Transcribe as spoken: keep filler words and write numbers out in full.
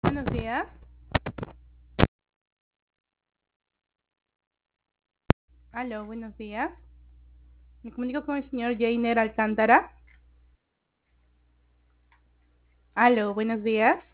Buenos días. Aló, buenos días. Me comunico con el señor Jainer Alcántara. Aló, buenos días.